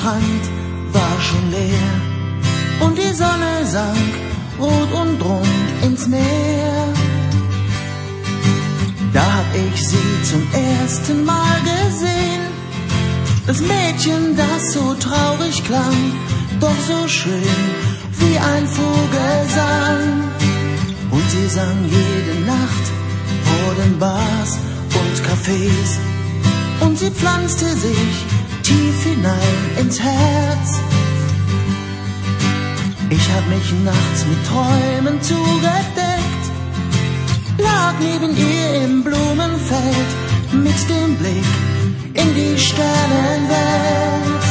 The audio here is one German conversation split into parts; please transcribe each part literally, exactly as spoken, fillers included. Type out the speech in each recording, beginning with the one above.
Strand war schon leer und die Sonne sank rot und rund ins Meer. Da hab ich sie zum ersten Mal gesehen, das Mädchen, das so traurig klang, doch so schön wie ein Vogelsang. Und sie sang jede Nacht vor den Bars und Cafés und sie pflanzte sich tief hinein ins Herz. Ich hab mich nachts mit Träumen zugedeckt, lag neben ihr im Blumenfeld mit dem Blick in die Sternenwelt.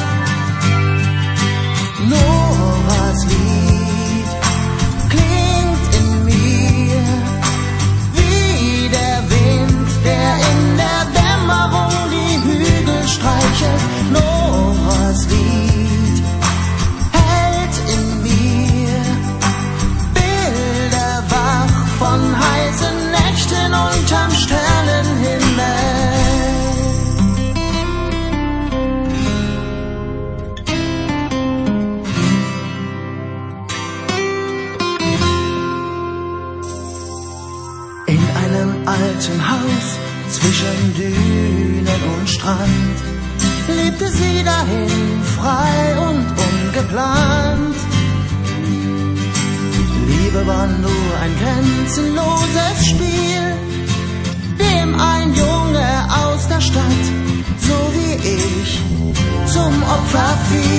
Noras Lied klingt in mir wie der Wind, der in der Dämmerung die Hügel streichelt. Noras Lied hält in mir Bilder wach von heißen Nächten unterm Sternenhimmel. In einem alten Haus zwischen Dünen und Strand lebte sie dahin, frei und ungeplant. Liebe war nur ein grenzenloses Spiel, dem ein Junge aus der Stadt, so wie ich, zum Opfer fiel.